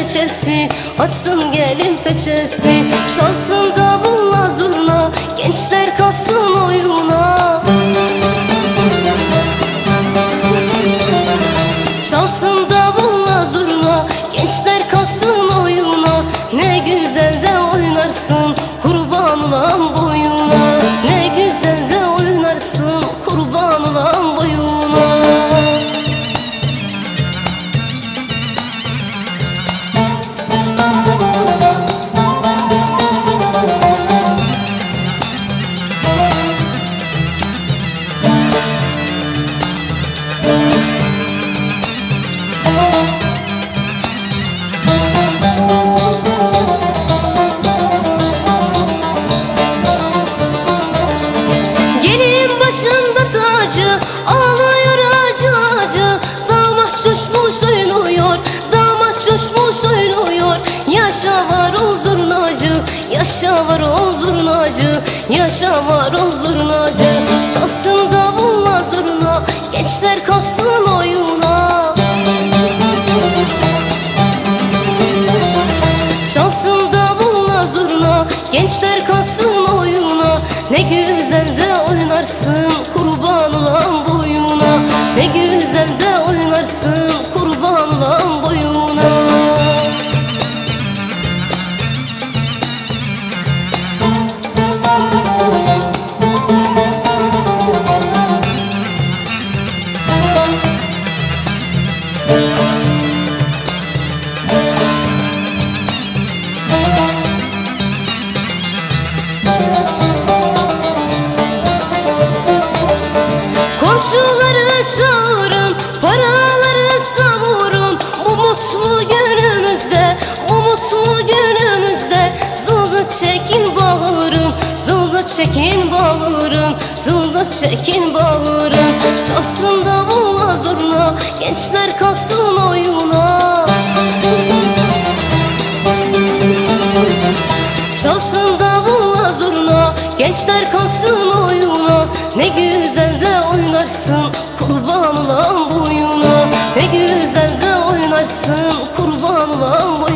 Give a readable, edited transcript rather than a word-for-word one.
peçesi, açsın gelin peçesi. Çalsın davulla zurna, gençler kalksın oyuna. Çalsın davulla zurna, gençler kalksın oyuna. Ne güzel de oynarsın kurban olan boyuna. Ne güzel de oynarsın kurban olan boyuna. Başında tacı ağlıyor acı acı. Damat coşmuş oynuyor, damat coşmuş oynuyor. Yaşa var o zurnacı, yaşa var o zurnacı, yaşa var o zurnacı. Çalsın davulla zurna, gençler kalksın oyuna. Çalsın davulla zurna, gençler kalksın oyuna. Ne güzel de oynarsın kurban olan boyuna. Ne güzel de oynarsın kurban olan boyuna. Komşuları çağırın, paraları savurun. Bu mutlu günümüzde, bu mutlu günümüzde. Zılgıt çekin bağırın, zılgıt çekin bağırın, zılgıt çekin bağırın. Çalsın davulla zurna, gençler kalksın oyuna. Çalsın davulla zurna, gençler kalksın oyuna. Ne güzel de oynarsın kurban olan boyuna. Ne güzel de oynarsın kurban olan boyuna.